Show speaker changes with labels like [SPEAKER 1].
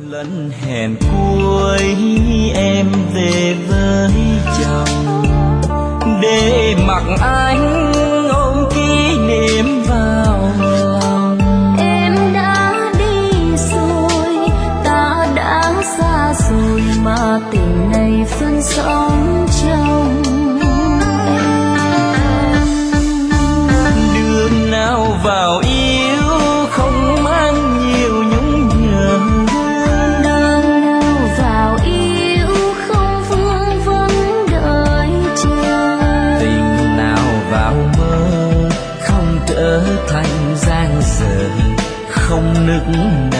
[SPEAKER 1] lần hẹn cuối em về với chồng để mặc anh ôm kỷ niệm vào lòng.
[SPEAKER 2] Em đã đi rồi, ta đã xa rồi mà tình này vẫn sống trong em.
[SPEAKER 1] Đường nào vào yêu không mang nhiều nhung nhớ,
[SPEAKER 2] đường nào vào yêu không vương vấn đợi chờ,
[SPEAKER 1] tình nào vào mơ không trở thành giang dở, không nức